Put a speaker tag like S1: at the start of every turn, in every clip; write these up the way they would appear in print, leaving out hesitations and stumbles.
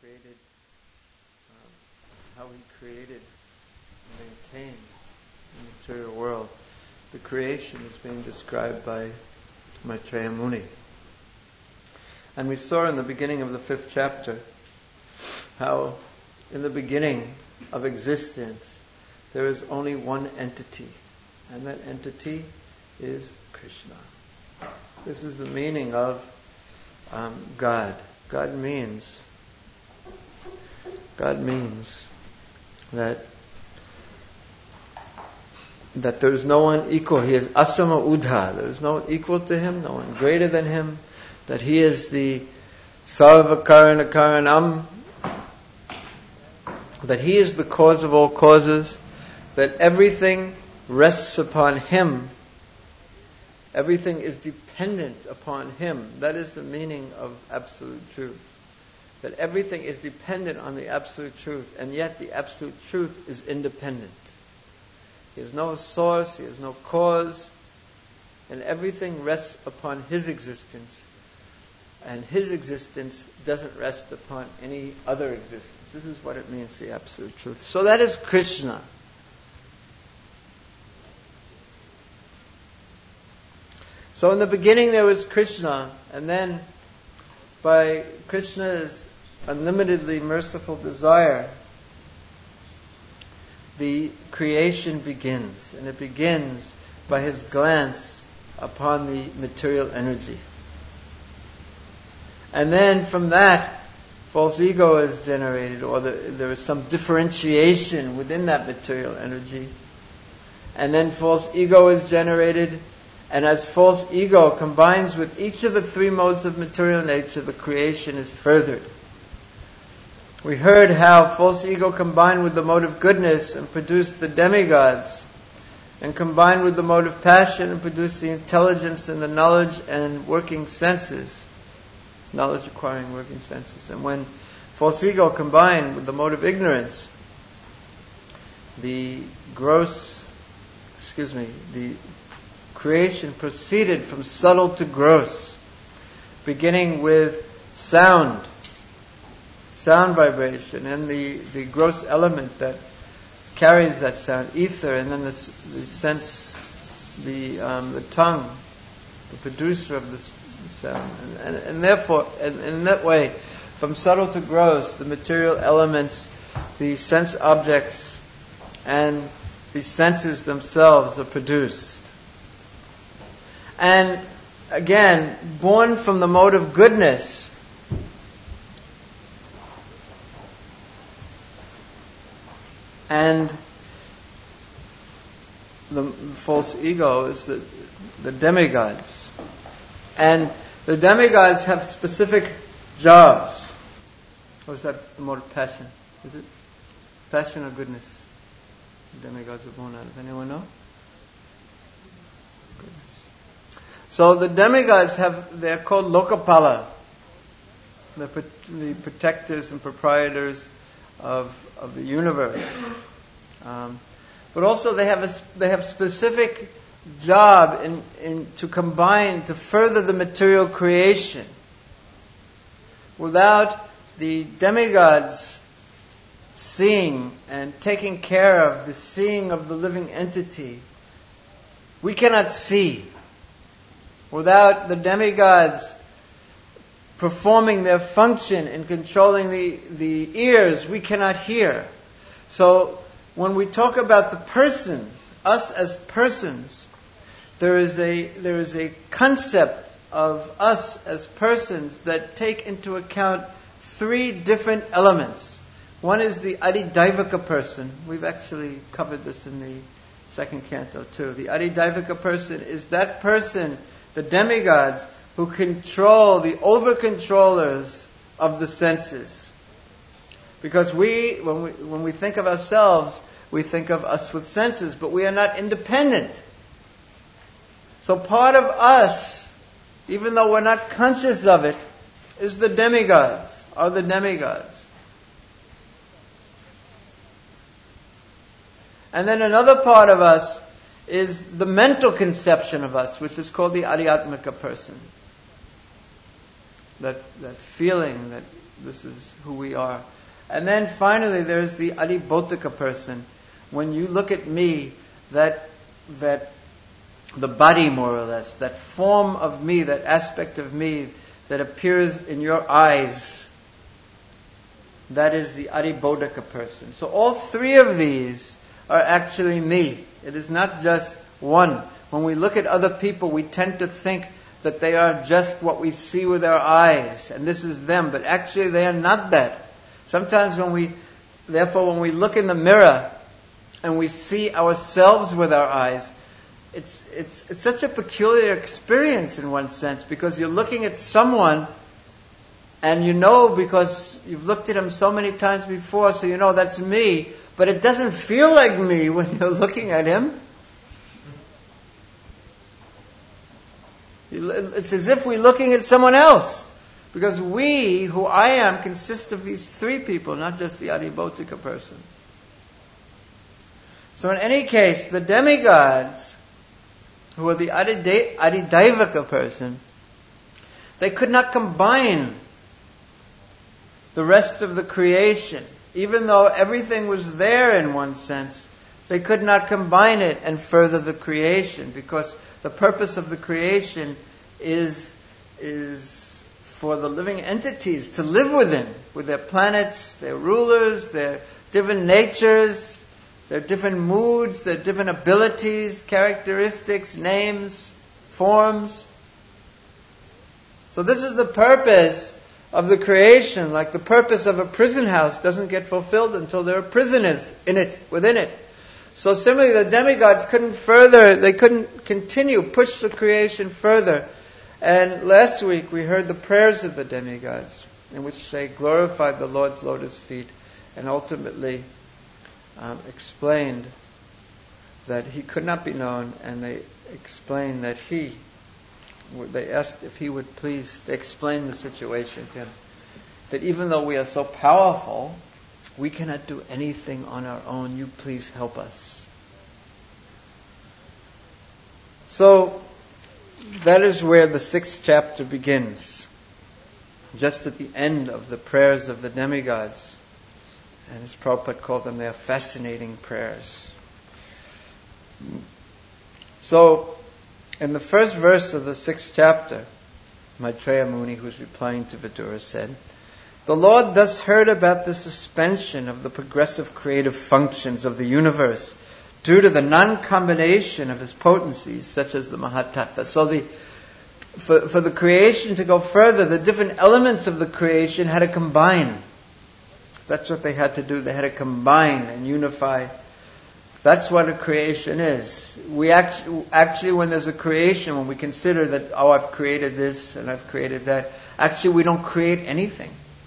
S1: created, how He created and maintains the material world. The creation is being described by Maitreya Muni. And we saw in the beginning of the 5th chapter how in the beginning of existence there is only one entity, and that entity is Krishna. This is the meaning of God. God means that there is no one equal. He is asama udha. There is no one equal to Him, no one greater than Him. That He is the sarva karana karanam. That He is the cause of all causes. That everything rests upon Him. Everything is dependent upon Him. That is the meaning of absolute truth. That everything is dependent on the absolute truth, and yet the absolute truth is independent. He has no source, He has no cause, and everything rests upon His existence. And His existence doesn't rest upon any other existence. This is what it means, the absolute truth. So that is Krishna. So in the beginning there was Krishna, and then by Krishna's unlimitedly merciful desire, the creation begins. And it begins by His glance upon the material energy. And then from that, false ego is generated, or there is some differentiation within that material energy. And then false ego is generated, and as false ego combines with each of the 3 modes of material nature, the creation is furthered. We heard how false ego combined with the mode of goodness and produced the demigods, and combined with the mode of passion and produced the intelligence and the knowledge and working senses. Knowledge acquiring working senses. And when false ego combined with the mode of ignorance, the creation proceeded from subtle to gross, beginning with sound vibration, and the gross element that carries that sound, ether, and then the sense, the tongue, the producer of the sound, and therefore, in that way, from subtle to gross, the material elements, the sense objects, and the senses themselves are produced. And again, born from the mode of goodness, and the false ego is the demigods. And the demigods have specific jobs. Or is that the mode of passion? Is it passion or goodness? The demigods are born out of. Anyone know? Goodness. So the demigods they're called Lokapala, the protectors and proprietors of the universe. But also they have specific job to combine, to further the material creation. Without the demigods seeing and taking care of the seeing of the living entity, we cannot see. Without the demigods performing their function in controlling the ears, we cannot hear. So when we talk about the person, us as persons, there is a concept of us as persons that take into account 3 different elements. One is the Adidaivaka person. We've actually covered this in the 2nd canto too. The Adidaivaka person is that person, the demigods, who control the over-controllers of the senses. Because when we think of ourselves, we think of us with senses, but we are not independent. So part of us, even though we're not conscious of it, is the demigods, are the demigods. And then another part of us is the mental conception of us, which is called the Adhyatmika person. That feeling, This is who we are. And then finally, there's the Adibodhika person. When you look at me, that the body, more or less, that form of me, that aspect of me that appears in your eyes, that is the Adibodhika person. So all three of these are actually me. It is not just one. When we look at other people, we tend to think that they are just what we see with our eyes, and this is them, but actually they are not that. Sometimes when we look in the mirror and we see ourselves with our eyes, it's such a peculiar experience in one sense, because you're looking at someone and you know, because you've looked at him so many times before, so you know that's me, but it doesn't feel like me when you're looking at him. It's as if we're looking at someone else. Because we, who I am, consist of these three people, not just the Adibodhika person. So in any case, the demigods, who are the Adidaivaka person, they could not combine the rest of the creation. Even though everything was there in one sense, they could not combine it and further the creation, because the purpose of the creation is for the living entities to live within, with their planets, their rulers, their different natures, their different moods, their different abilities, characteristics, names, forms. So this is the purpose of the creation. Like the purpose of a prison house doesn't get fulfilled until there are prisoners within it. So similarly, the demigods couldn't continue, push the creation further. And last week we heard the prayers of the demigods, in which they glorified the Lord's lotus feet and ultimately explained that He could not be known, and they explained that they asked if He would please, they explained the situation to Him, that even though we are so powerful, we cannot do anything on our own. You please help us. So, that is where the 6th chapter begins. Just at the end of the prayers of the demigods. And as Prabhupada called them, they are fascinating prayers. So, in the first verse of the 6th chapter, Maitreya Muni, who was replying to Vidura, said, "The Lord thus heard about the suspension of the progressive creative functions of the universe due to the non-combination of His potencies, such as the Mahatattva." So for the creation to go further, the different elements of the creation had to combine. That's what they had to do. They had to combine and unify. That's what a creation is. We actually, when there's a creation, when we consider that, I've created this and I've created that, actually we don't create anything.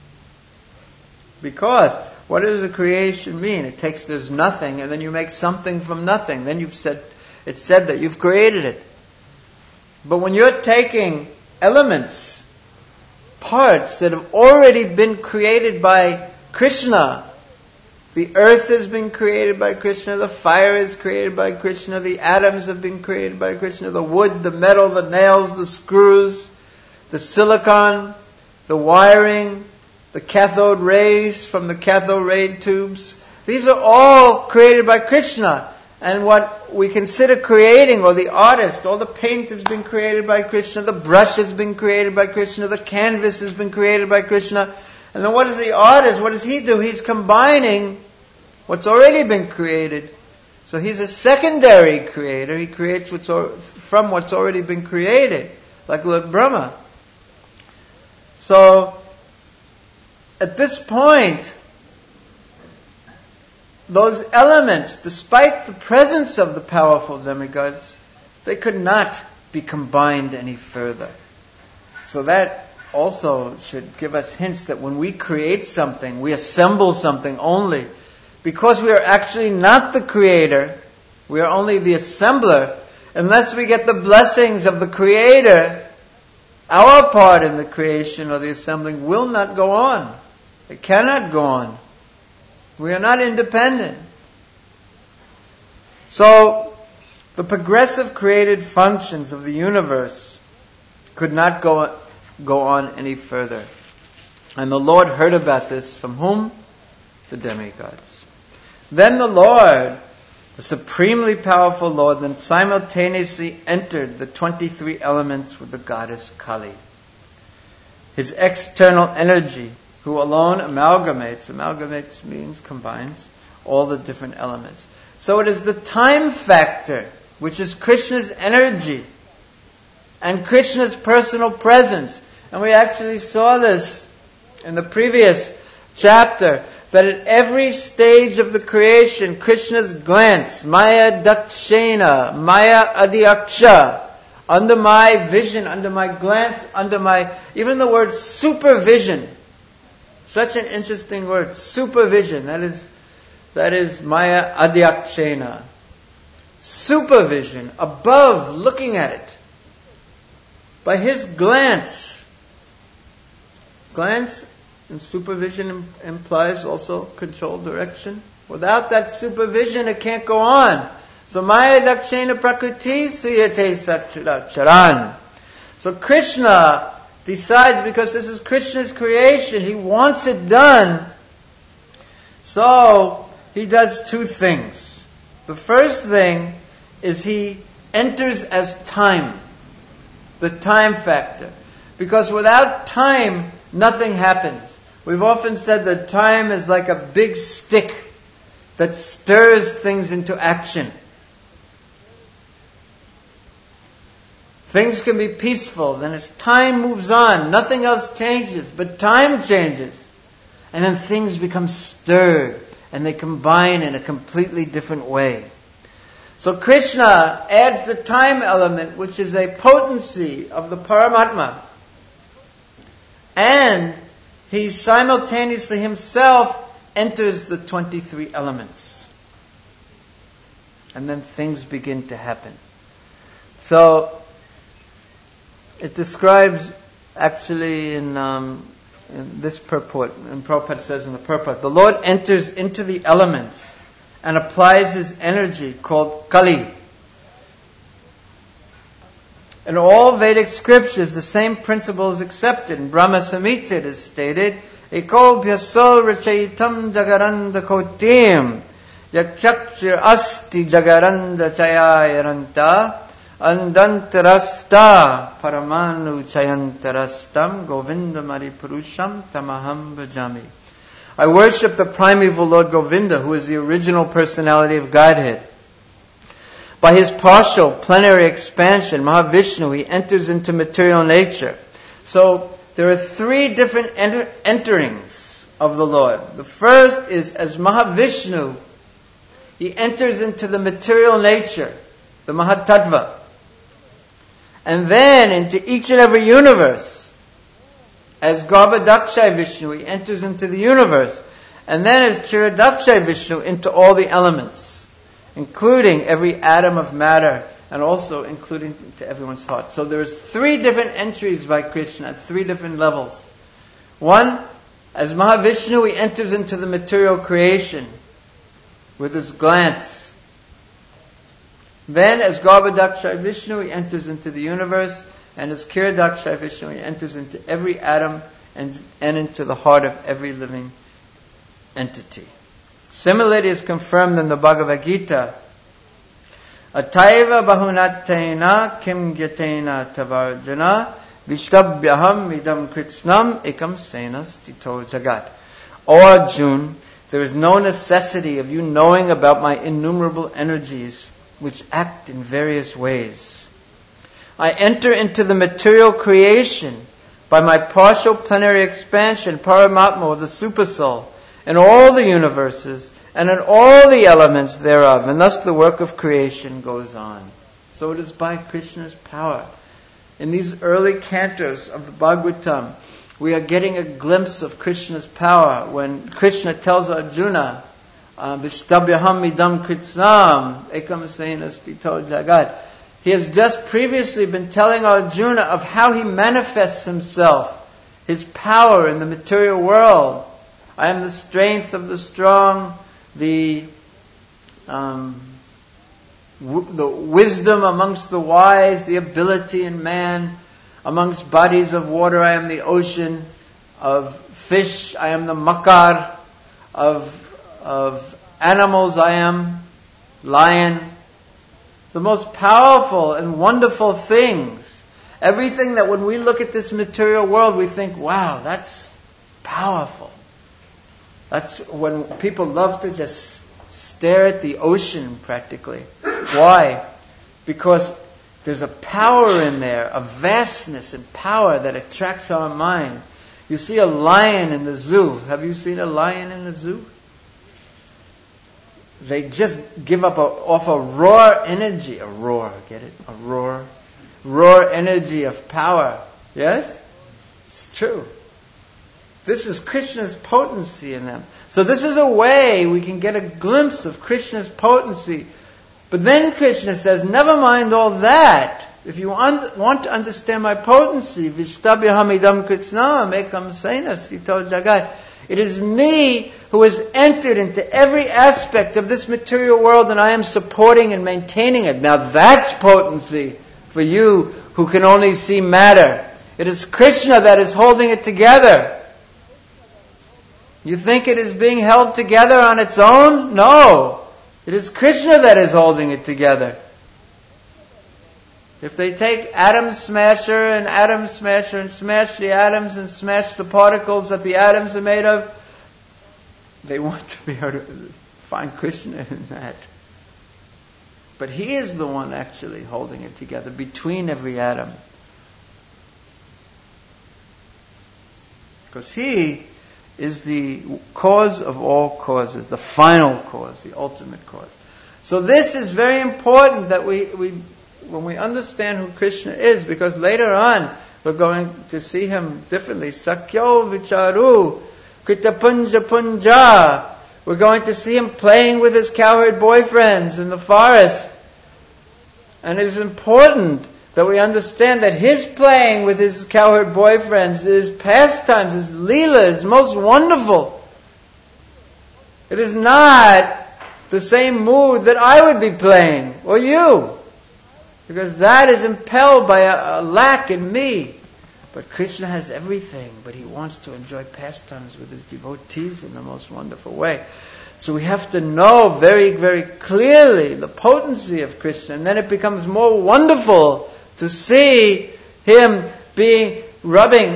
S1: Because what does a creation mean? It takes there's nothing and then you make something from nothing. Then it's said that you've created it. But when you're taking elements, parts that have already been created by Krishna, the earth has been created by Krishna, the fire is created by Krishna, the atoms have been created by Krishna, the wood, the metal, the nails, the screws, the silicon, the wiring, the cathode rays from the cathode ray tubes. These are all created by Krishna. And what we consider creating, or the artist, all the paint has been created by Krishna, the brush has been created by Krishna, the canvas has been created by Krishna. And then what does the artist, what does he do? He's combining what's already been created. So he's a secondary creator. He creates from what's already been created, like Lord Brahma. So, at this point, those elements, despite the presence of the powerful demigods, they could not be combined any further. So that also should give us hints that when we create something, we assemble something only, because we are actually not the creator, we are only the assembler. Unless we get the blessings of the creator, our part in the creation or the assembling will not go on. It cannot go on. We are not independent. So, the progressive created functions of the universe could not go on any further. And the Lord heard about this from whom? The demigods. Then the Lord, the supremely powerful Lord, then simultaneously entered the 23 elements with the goddess Kali. His external energy, who alone amalgamates means combines, all the different elements. So it is the time factor, which is Krishna's energy and Krishna's personal presence. And we actually saw this in the previous chapter, that at every stage of the creation, Krishna's glance, Maya Dakshena, Maya Adhyaksha, under my vision, under my glance, under my, even the word supervision, such an interesting word, supervision, that is Maya Adhyakshena. Supervision, above, looking at it. By his glance. Glance and supervision implies also control, direction. Without that supervision, it can't go on. So Maya Dakshena Prakriti Sriyate Charan. So Krishna decides, because this is Krishna's creation, he wants it done. So he does two things. The first thing is he enters as time. The time factor. Because without time, nothing happens. We've often said that time is like a big stick that stirs things into action. Things can be peaceful, then as time moves on, nothing else changes, but time changes. And then things become stirred, and they combine in a completely different way. So Krishna adds the time element, which is a potency of the Paramatma. And he simultaneously himself enters the 23 elements. And then things begin to happen. So it describes actually in this purport, and Prabhupada says in the purport, the Lord enters into the elements and applies his energy called Kali. In all Vedic scriptures, the same principle is accepted. In Brahma Samhita it is stated, Eko bhyaso rachayitam jagaranda kotim yakshakshya asti jagaranda chayayaranta andantarasta paramanu chayantarastam govindamari purusham tamaham bhajami. I worship the primeval Lord Govinda, who is the original personality of Godhead. By his partial plenary expansion, Mahavishnu, he enters into material nature. So there are three different enterings of the Lord. The first is as Mahavishnu, he enters into the material nature, the Mahatattva. And then into each and every universe. As Garbhadakshay Vishnu, he enters into the universe. And then as Chiradakshay Vishnu, into all the elements, including every atom of matter, and also including into everyone's heart. So there's three different entries by Krishna at three different levels. One, as Mahavishnu, he enters into the material creation with his glance. Then as Garbhadakshay Vishnu, he enters into the universe. And as Kiradakshay Vishnu, he enters into every atom and into the heart of every living entity. Similarly, is confirmed in the Bhagavad Gita. Ataiva bahunatena kim gyatena tavarjana vishtabhyaham idam kritsnam ekam senas tito jagat. O Arjuna, there is no necessity of you knowing about my innumerable energies which act in various ways. I enter into the material creation by my partial plenary expansion, Paramatma, or the Supersoul, in all the universes and in all the elements thereof, and thus the work of creation goes on. So it is by Krishna's power. In these early cantos of the Bhagavatam, we are getting a glimpse of Krishna's power when Krishna tells Arjuna, Vishtabhyaham idam kritsnam ekam senas tito jagat. He has just previously been telling Arjuna of how he manifests himself, his power in the material world. I am the strength of the strong, the wisdom amongst the wise, the ability in man. Amongst bodies of water, I am the ocean. Of fish, I am the makar. Of animals, I am lion. The most powerful and wonderful things. Everything that when we look at this material world, we think, wow, that's powerful. That's when people love to just stare at the ocean practically. Why? Because there's a power in there, a vastness and power that attracts our mind. You see a lion in the zoo. Have you seen a lion in the zoo? They just give off a raw energy. A roar, get it? A roar. Raw energy of power. Yes? It's true. This is Krishna's potency in them. So this is a way we can get a glimpse of Krishna's potency. But then Krishna says, never mind all that. If you want to understand my potency, Vishtabhyahamidam Kritsnam ekam senas tito jagat. It is me who has entered into every aspect of this material world, and I am supporting and maintaining it. Now that's potency for you who can only see matter. It is Krishna that is holding it together. You think it is being held together on its own? No. It is Krishna that is holding it together. If they take atom smasher and smash the atoms and smash the particles that the atoms are made of, they want to be able to find Krishna in that. But He is the one actually holding it together between every atom. Because He is the cause of all causes, the final cause, the ultimate cause. So this is very important that we when we understand who Krishna is, because later on we're going to see Him differently. Sakyo vicharu kritapunja punja. We're going to see Him playing with His cowherd boyfriends in the forest. And it is important that we understand that His playing with His cowherd boyfriends, His pastimes, His leela is most wonderful. It is not the same mood that I would be playing, or you. Because that is impelled by a lack in me. But Krishna has everything, but He wants to enjoy pastimes with His devotees in the most wonderful way. So we have to know very, very clearly the potency of Krishna, and then it becomes more wonderful to see Him rubbing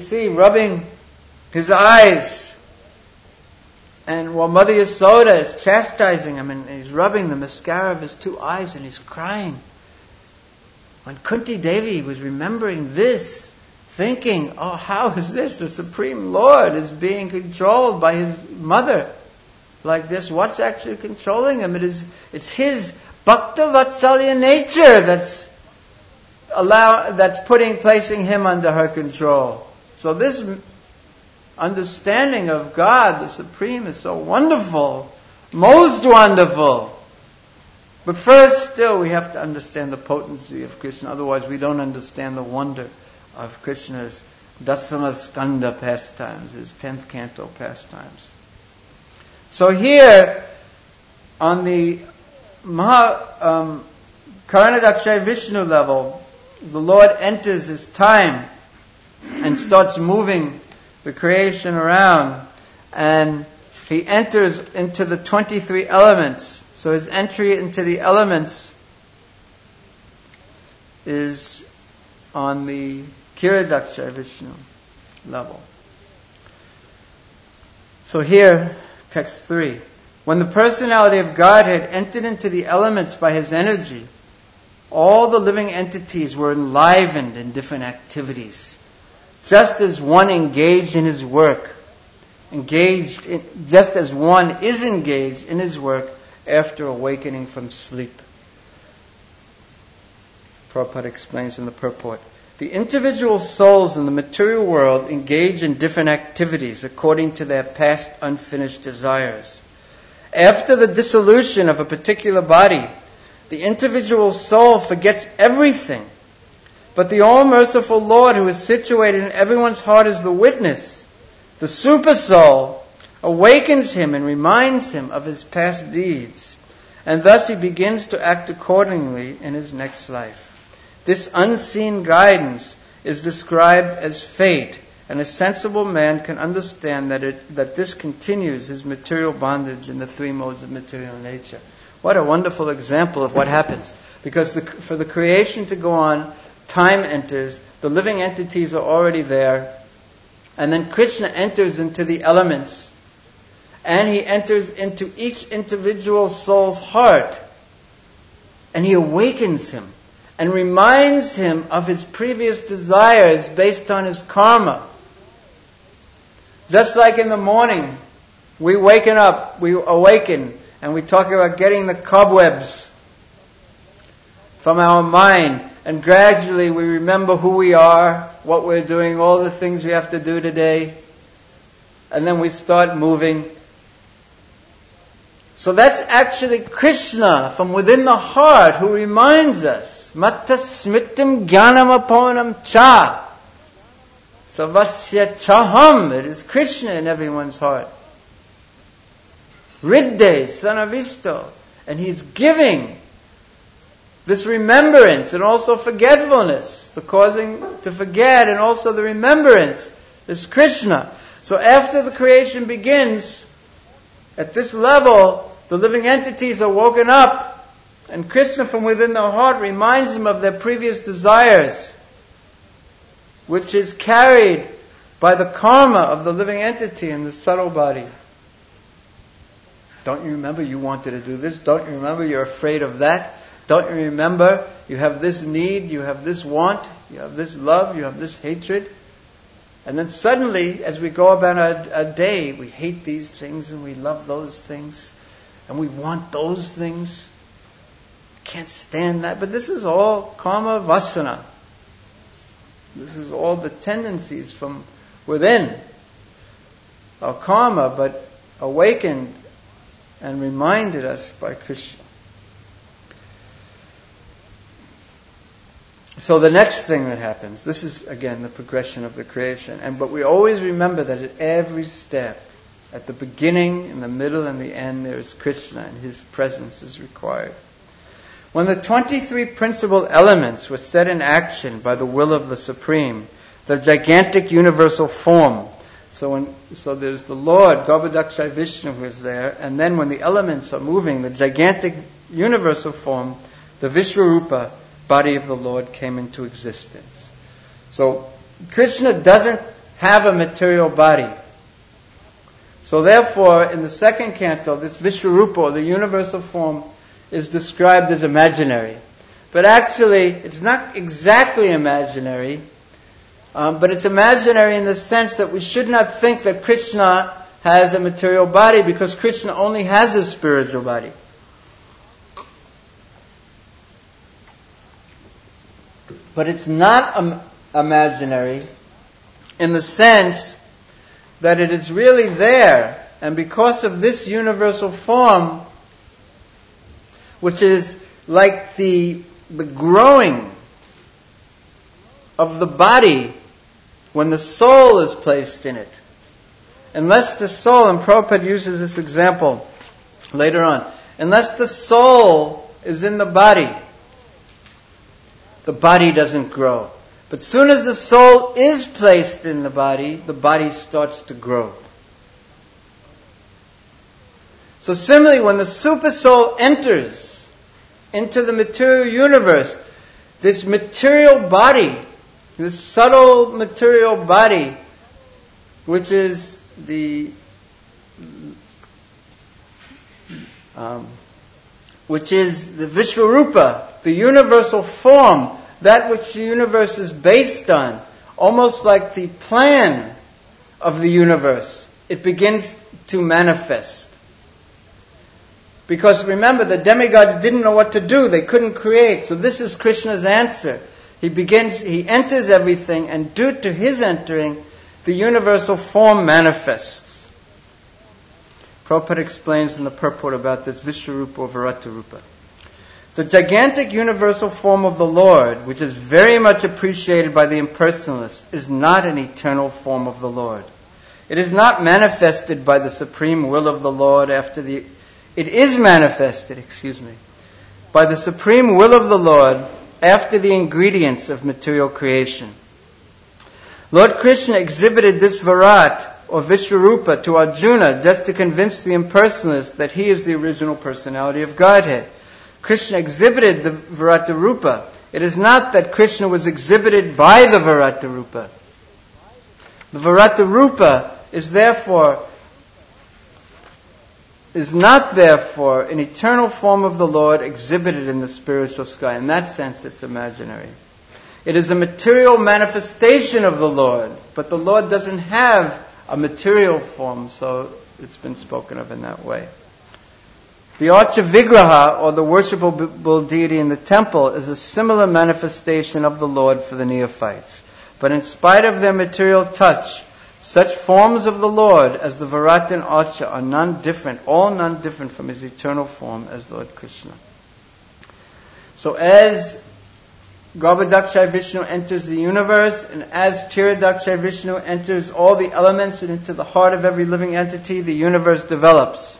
S1: His eyes. And while Mother Yasoda is chastising Him, and He's rubbing the mascara of His two eyes, and He's crying. When Kunti Devi was remembering this, thinking, oh, how is this? The Supreme Lord is being controlled by His mother like this. What's actually controlling Him? It's His Bhakta Vatsalya nature that's placing Him under her control. So this understanding of God, the Supreme, is so wonderful, most wonderful. But first, still, we have to understand the potency of Krishna. Otherwise, we don't understand the wonder of Krishna's Dasamaskanda pastimes, His 10th canto pastimes. So here, on the Karanadakshay Vishnu level, the Lord enters His time and starts moving the creation around, and He enters into the 23 elements. So His entry into the elements is on the Kiradakshay Vishnu level. So here, text 3. When the personality of Godhead entered into the elements by His energy, all the living entities were enlivened in different activities. Just as one engaged in his work, just as one is engaged in his work after awakening from sleep. Prabhupada explains in the purport. The individual souls in the material world engage in different activities according to their past unfinished desires. After the dissolution of a particular body, the individual soul forgets everything. But the all-merciful Lord, who is situated in everyone's heart as the witness, the super soul, awakens him and reminds him of his past deeds. And thus he begins to act accordingly in his next life. This unseen guidance is described as fate, And a sensible man can understand that this continues his material bondage in the three modes of material nature. What a wonderful example of what happens. Because for the creation to go on, time enters, the living entities are already there, and then Krishna enters into the elements, and he enters into each individual soul's heart, and he awakens him, and reminds him of his previous desires based on his karma. Just like in the morning, we awaken, and we talk about getting the cobwebs from our mind, and gradually we remember who we are, what we're doing, all the things we have to do today, and then we start moving. So that's actually Krishna from within the heart who reminds us, Matta smritim jnanam aponam cha. Savasya chaham. It is Krishna in everyone's heart. Riddhe sanavisto. And he's giving this remembrance and also forgetfulness. The causing to forget and also the remembrance is Krishna. So after the creation begins, at this level, the living entities are woken up, and Krishna from within their heart reminds them of their previous desires, which is carried by the karma of the living entity in the subtle body. Don't you remember you wanted to do this? Don't you remember you're afraid of that? Don't you remember you have this need, you have this want, you have this love, you have this hatred? And then suddenly, as we go about our day, we hate these things and we love those things. And we want those things. Can't stand that. But this is all karma vasana. This is all the tendencies from within. Our karma, but awakened and reminded us by Krishna. So the next thing that happens, this is again the progression of the creation. But we always remember that at every step, at the beginning, in the middle, and the end, there is Krishna, and his presence is required. When the 23 principal elements were set in action by the will of the Supreme, the gigantic universal form. So there's the Lord, Garbhodakshai Vishnu, who is there, and then when the elements are moving, the gigantic universal form, the Vishwarupa, body of the Lord, came into existence. So Krishna doesn't have a material body. So therefore, in the second canto, this Vishwarupa, or the universal form, is described as imaginary. But actually, it's not exactly imaginary, but it's imaginary in the sense that we should not think that Krishna has a material body, because Krishna only has a spiritual body. But it's not imaginary in the sense that it is really there, and because of this universal form, which is like the growing of the body when the soul is placed in it. Unless the soul, and Prabhupada uses this example later on, unless the soul is in the body doesn't grow. But soon as the soul is placed in the body starts to grow. So similarly, when the super soul enters into the material universe, this material body, this subtle material body, which is the Vishwarupa, the universal form, that which the universe is based on, almost like the plan of the universe, it begins to manifest. Because remember, the demigods didn't know what to do. They couldn't create. So this is Krishna's answer. He enters everything, and due to his entering, the universal form manifests. Prabhupada explains in the purport about this Vishwarupa or Viratarupa. The gigantic universal form of the Lord, which is very much appreciated by the impersonalists, is not an eternal form of the Lord. It is not manifested by the supreme will of the Lord It is manifested, by the supreme will of the Lord after the ingredients of material creation. Lord Krishna exhibited this Virat or Vishwarupa to Arjuna just to convince the impersonalists that he is the original personality of Godhead. Krishna exhibited the Virata Rupa. It is not that Krishna was exhibited by the Virata Rupa. The Virata Rupa is not therefore an eternal form of the Lord exhibited in the spiritual sky. In that sense, it's imaginary. It is a material manifestation of the Lord, but the Lord doesn't have a material form, so it's been spoken of in that way. The Archa Vigraha, or the worshipable deity in the temple, is a similar manifestation of the Lord for the neophytes. But in spite of their material touch, such forms of the Lord as the Virata and Archa are all non-different from His eternal form as Lord Krishna. So as Garbhodakshay Vishnu enters the universe, and as Kshirodakshay Vishnu enters all the elements and into the heart of every living entity, the universe develops.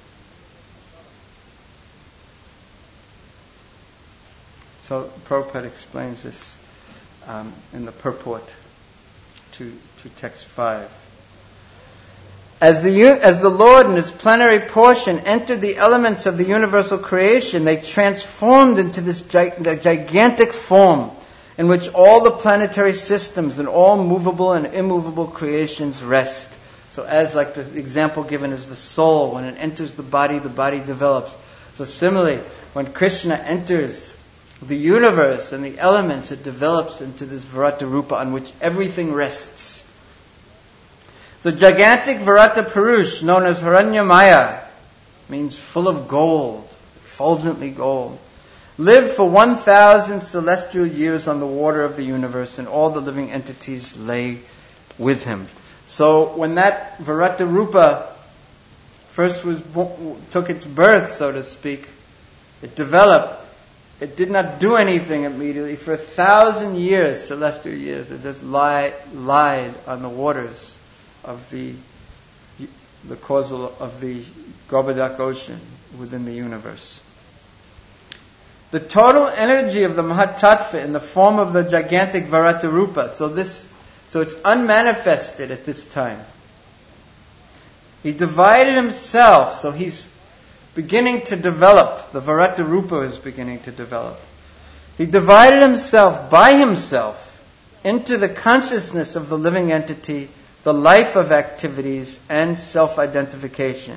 S1: So Prabhupada explains this in the purport to text 5. As the Lord in His plenary portion entered the elements of the universal creation, they transformed into this gigantic form in which all the planetary systems and all movable and immovable creations rest. So as like the example given is the soul, when it enters the body develops. So similarly, when Krishna enters the universe and the elements, it develops into this Virata Rupa on which everything rests. The gigantic Virata Purush, known as Hiranyamaya, means full of gold, effulgently gold, lived for 1,000 celestial years on the water of the universe, and all the living entities lay with him. So when that Virata Rupa first took its birth, so to speak, it developed. It did not do anything immediately. For 1,000 years, celestial years, it just lied on the waters of the causal of the Garbhodak ocean within the universe. The total energy of the Mahatattva in the form of the gigantic Virata Rupa. So it's unmanifested at this time. He divided himself, so he's beginning to develop. The Virata Rupa is beginning to develop. He divided himself by himself into the consciousness of the living entity, the life of activities, and self-identification.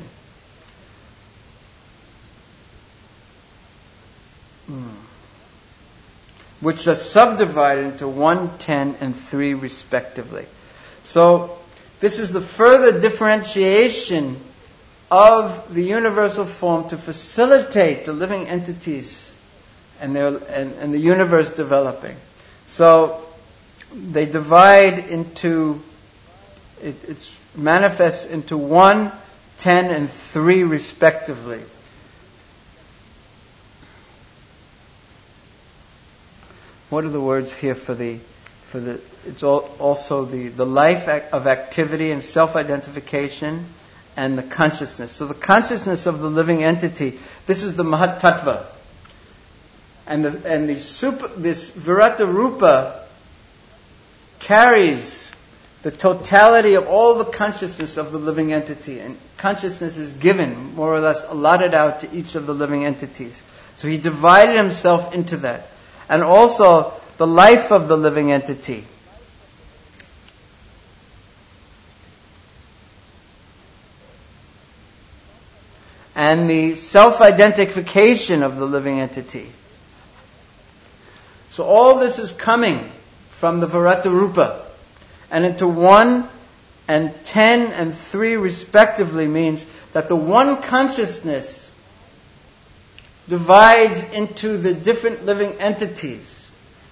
S1: Which are subdivided into 1, 10, and 3 respectively. So this is the further differentiation of the universal form to facilitate the living entities and the universe developing. So they divide into, it's manifests into 1, 10, and 3 respectively. What are the words here for the it's also the life of activity and self-identification and the consciousness. So the consciousness of the living entity, this is the Mahatattva. And this Virata Rupa carries the totality of all the consciousness of the living entity. And consciousness is given, more or less allotted out to each of the living entities. So he divided himself into that. And also the life of the living entity. And the self-identification of the living entity. So all this is coming from the Virata Rupa. And into 1 and 10 and 3 respectively means that the one consciousness divides into the different living entities.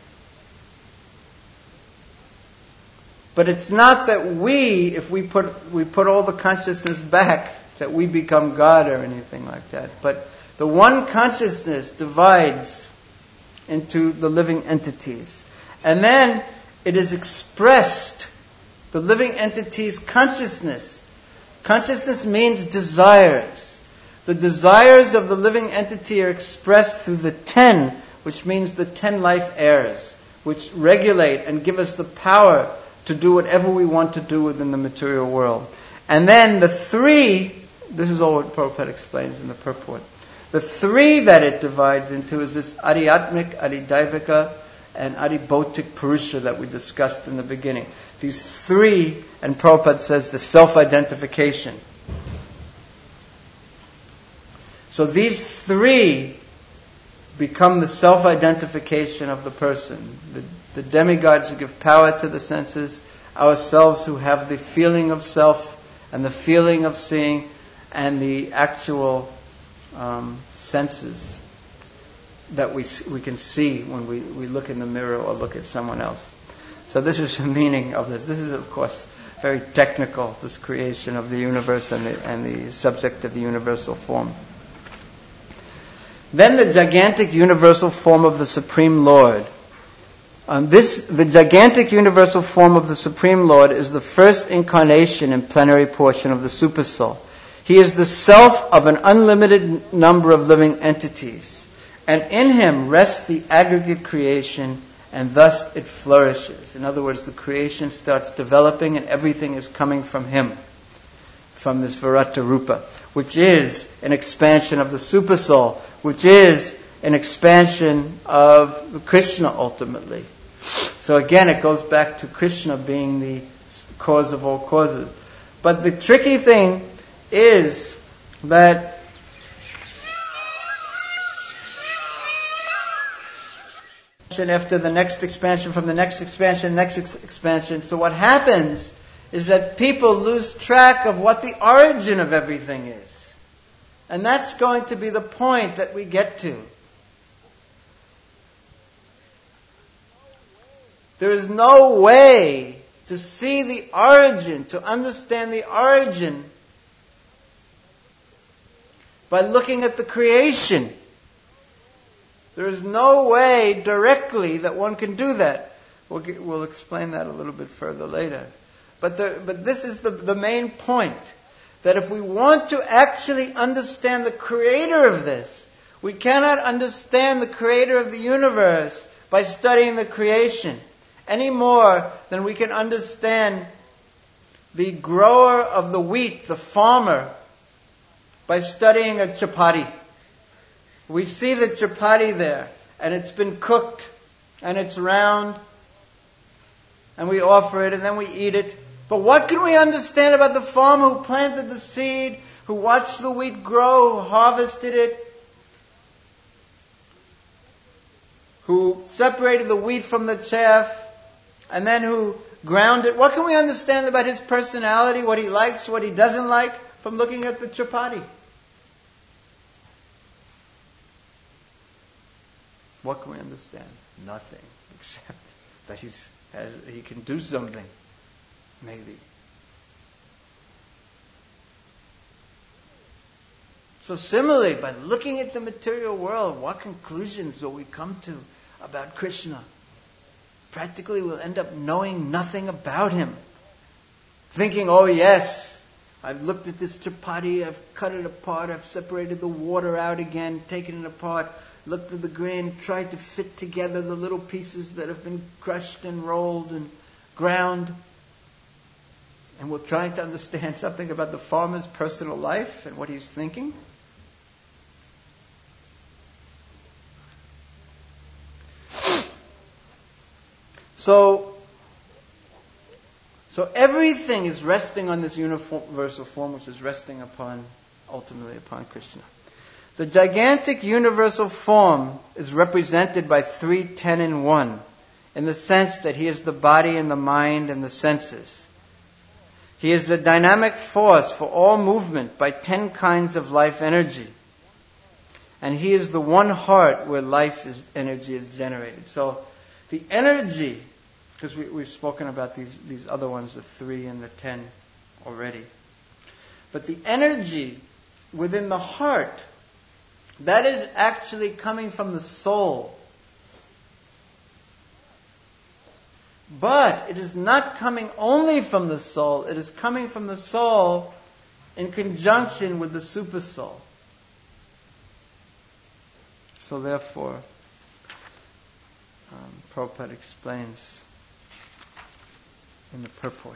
S1: But it's not that if we put all the consciousness back, that we become God or anything like that. But the one consciousness divides into the living entities. And then it is expressed, the living entity's consciousness. Consciousness means desires. The desires of the living entity are expressed through the 10, which means the 10 life airs, which regulate and give us the power to do whatever we want to do within the material world. And then the three, this is all what Prabhupada explains in the purport. The three that it divides into is this Adhyatmic, Adhidaivika, and Adhibautik Purusha that we discussed in the beginning. These three, and Prabhupada says, the self-identification. So these three become the self-identification of the person. The demigods who give power to the senses, ourselves who have the feeling of self and the feeling of seeing, and the actual senses that we can see when we look in the mirror or look at someone else. So this is the meaning of this. This is, of course, very technical, this creation of the universe and the subject of the universal form. Then the gigantic universal form of the Supreme Lord. The gigantic universal form of the Supreme Lord is the first incarnation and plenary portion of the Supersoul. He is the self of an unlimited number of living entities, and in him rests the aggregate creation, and thus it flourishes. In other words, the creation starts developing and everything is coming from him, from this Virata Rupa, which is an expansion of the Supersoul, which is an expansion of Krishna ultimately. So again, it goes back to Krishna being the cause of all causes. But the tricky thing is that after the next expansion, from the next expansion, so what happens is that people lose track of what the origin of everything is. And that's going to be the point that we get to. There is no way to see the origin, to understand the origin, by looking at the creation. There is no way directly that one can do that. We'll explain that a little bit further later. But this is the main point. That if we want to actually understand the creator of this, we cannot understand the creator of the universe by studying the creation, any more than we can understand the grower of the wheat, the farmer, by studying a chapati. We see the chapati there, and it's been cooked, and it's round, and we offer it, and then we eat it. But what can we understand about the farmer who planted the seed, who watched the wheat grow, who harvested it, who separated the wheat from the chaff, and then who ground it? What can we understand about his personality, what he likes, what he doesn't like, from looking at the chapati? What can we understand? Nothing, except that he can do something, maybe. So similarly, by looking at the material world, what conclusions will we come to about Krishna? Practically, we'll end up knowing nothing about him. Thinking, oh yes, I've looked at this chapati, I've cut it apart, I've separated the water out again, taken it apart, looked at the grain, tried to fit together the little pieces that have been crushed and rolled and ground. And we're trying to understand something about the farmer's personal life and what he's thinking. So everything is resting on this universal form, which is resting ultimately upon Krishna. The gigantic universal form is represented by 3, 10, and 1, in the sense that he is the body and the mind and the senses. He is the dynamic force for all movement by 10 kinds of life energy. And he is the one heart where energy is generated. So the energy, because we've spoken about these other ones, the 3 and the 10 already. But the energy within the heart, that is actually coming from the soul. But it is not coming only from the soul. It is coming from the soul in conjunction with the supersoul. So therefore, Prabhupada explains in the purport.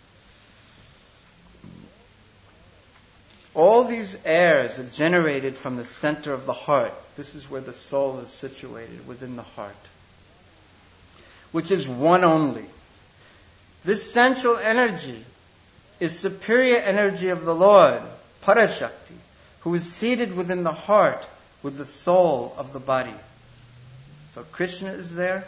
S1: All these airs are generated from the center of the heart. This is where the soul is situated, within the heart, which is one only. This central energy is superior energy of the Lord, Parashakti, who is seated within the heart with the soul of the body. So Krishna is there,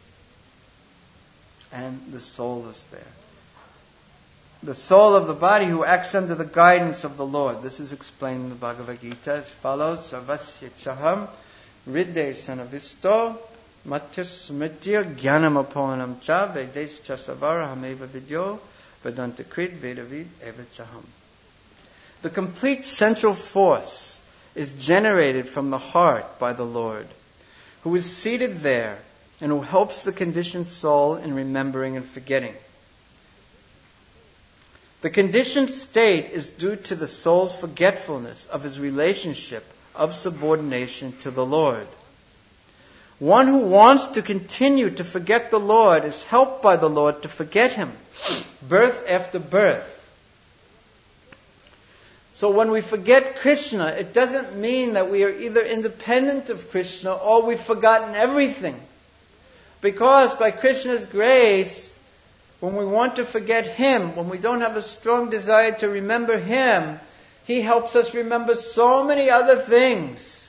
S1: and the soul is there. The soul of the body who acts under the guidance of the Lord. This is explained in the Bhagavad Gita as follows: Sarvasya chaham riddhe sanavisto matyas smritya jnanam apohanam cha vedes cha savaraham eva vidyo vedanta krid vedavid eva chaham. The complete central force is generated from the heart by the Lord, who is seated there and who helps the conditioned soul in remembering and forgetting. The conditioned state is due to the soul's forgetfulness of his relationship of subordination to the Lord. One who wants to continue to forget the Lord is helped by the Lord to forget him, birth after birth. So when we forget Krishna, it doesn't mean that we are either independent of Krishna or we've forgotten everything. Because by Krishna's grace, when we want to forget Him, when we don't have a strong desire to remember Him, He helps us remember so many other things.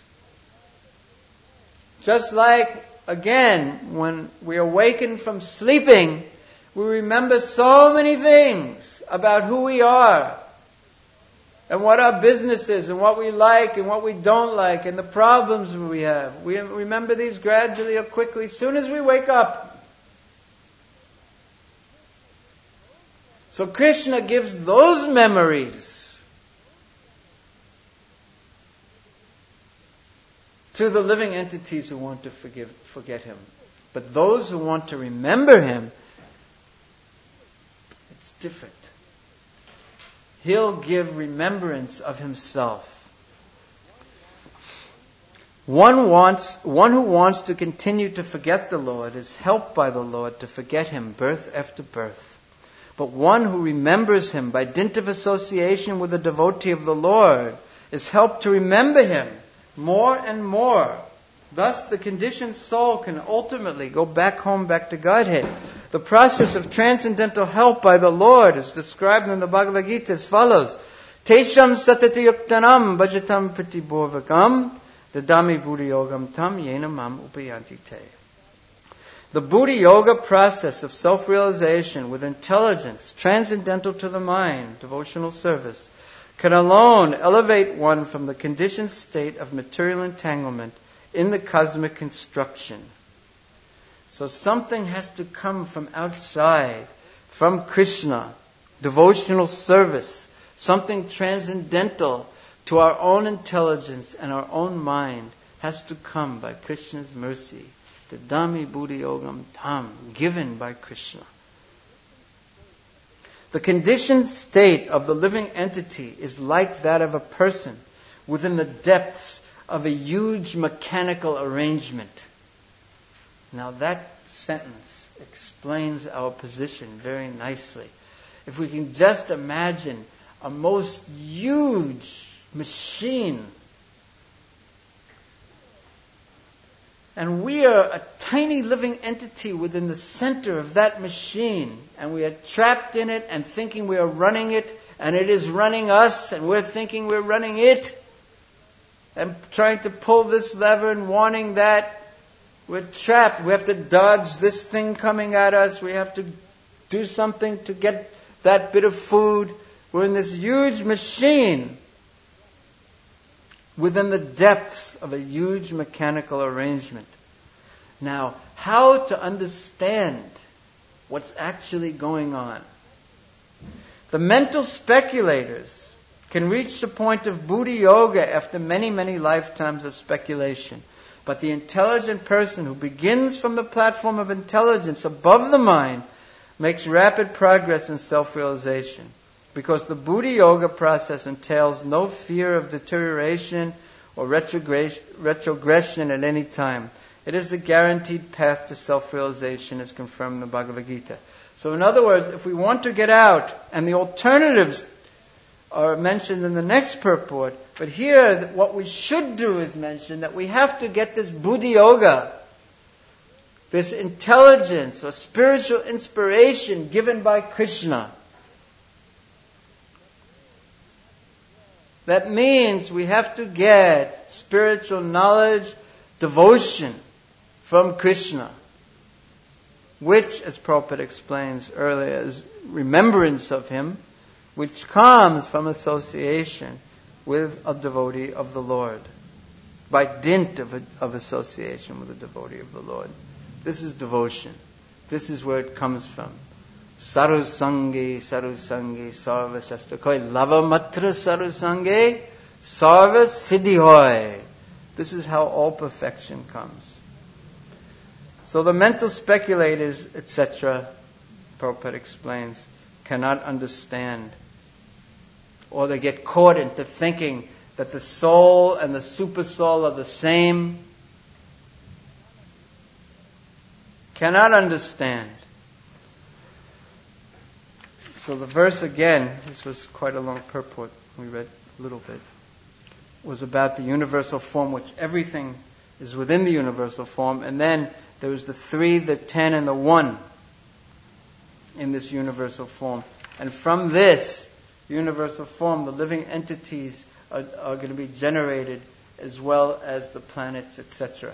S1: Just like, again, when we awaken from sleeping, we remember so many things about who we are, and what our business is, and what we like, and what we don't like, and the problems we have. We remember these gradually or quickly, as soon as we wake up. So Krishna gives those memories to the living entities who want to forget Him. But those who want to remember Him, it's different. He'll give remembrance of Himself. One who wants to continue to forget the Lord is helped by the Lord to forget Him birth after birth. But one who remembers Him by dint of association with a devotee of the Lord is helped to remember Him more and more. Thus, the conditioned soul can ultimately go back home, back to Godhead. The process of transcendental help by the Lord is described in the Bhagavad Gita as follows: Tesham satati yuktanam bhajatam pratibhurvakam dadami buddhi yogam tam yena mam upayanti te. The Buddha Yoga process of self-realization with intelligence, transcendental to the mind, devotional service, can alone elevate one from the conditioned state of material entanglement in the cosmic construction. So something has to come from outside, from Krishna, devotional service, something transcendental to our own intelligence and our own mind has to come by Krishna's mercy. The Dhammi Buddhi Yogam Tam, given by Krishna. The conditioned state of the living entity is like that of a person within the depths of a huge mechanical arrangement. Now that sentence explains our position very nicely. If we can just imagine a most huge machine, and we are a tiny living entity within the center of that machine. And we are trapped in it and thinking we are running it. And it is running us. And we're thinking we're running it. And trying to pull this lever and wanting that. We're trapped. We have to dodge this thing coming at us. We have to do something to get that bit of food. We're in this huge machine within the depths of a huge mechanical arrangement. Now, how to understand what's actually going on? The mental speculators can reach the point of Buddha Yoga after many, many lifetimes of speculation. But the intelligent person who begins from the platform of intelligence above the mind makes rapid progress in self-realization. Because the Buddha Yoga process entails no fear of deterioration or retrogression at any time. It is the guaranteed path to self-realization as confirmed in the Bhagavad Gita. So in other words, if we want to get out, and the alternatives are mentioned in the next purport, but here what we should do is mention that we have to get this buddhi yoga, this intelligence or spiritual inspiration given by Krishna. That means we have to get spiritual knowledge, devotion from Krishna, which, as Prabhupada explains earlier, is remembrance of Him, which comes from association with a devotee of the Lord, by dint of association with a devotee of the Lord. This is devotion. This is where it comes from. Sarusange, sarva shastra koi, lava matra sarusange, sarva siddhi hoy. This is how all perfection comes. So the mental speculators, etc., Prabhupada explains, cannot understand. Or they get caught into thinking that the soul and the super soul are the same. Cannot understand. So the verse again, this was quite a long purport, we read a little bit, was about the universal form, which everything is within the universal form, and then there was the 3, the 10, and the 1 in this universal form. And from this universal form, the living entities are going to be generated, as well as the planets, etc.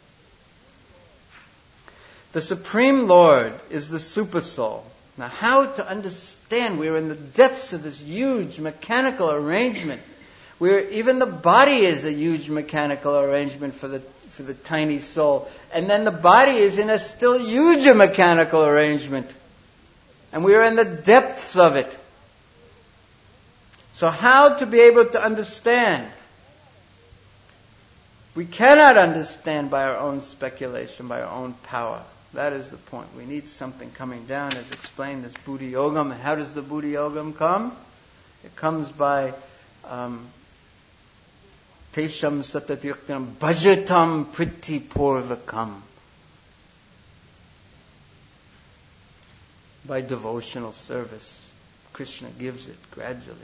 S1: The Supreme Lord is the Super Soul. Now, how to understand? We're in the depths of this huge mechanical arrangement. Even the body is a huge mechanical arrangement for the tiny soul. And then the body is in a still huger mechanical arrangement. And we are in the depths of it. So how to be able to understand? We cannot understand by our own speculation, by our own power. That is the point. We need something coming down, as explained, this buddhi yogam. And how does the buddhi yogam come? It comes by tesham satatyuktam bhajatam priti purvakam. By devotional service. Krishna gives it gradually.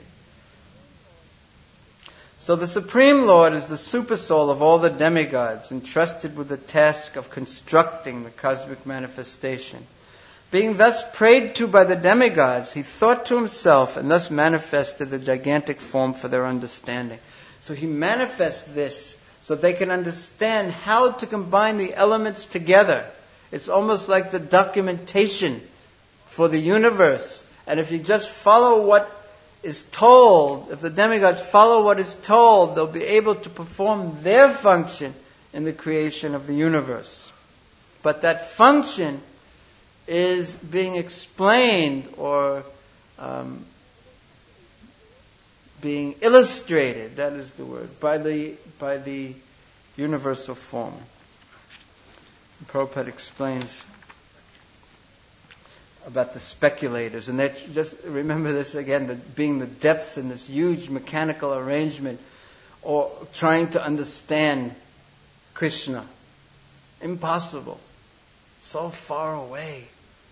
S1: So the Supreme Lord is the super soul of all the demigods, entrusted with the task of constructing the cosmic manifestation. Being thus prayed to by the demigods, he thought to himself and thus manifested the gigantic form for their understanding. So he manifests this so they can understand how to combine the elements together. It's almost like the documentation for the universe. And if you just follow what is told, if the demigods follow what is told, they'll be able to perform their function in the creation of the universe. But that function is being explained or being illustrated, that is the word, by the universal form. And Prabhupada explains about the speculators, and that, just remember this again, that being the depths in this huge mechanical arrangement, or trying to understand Krishna. Impossible. So far away.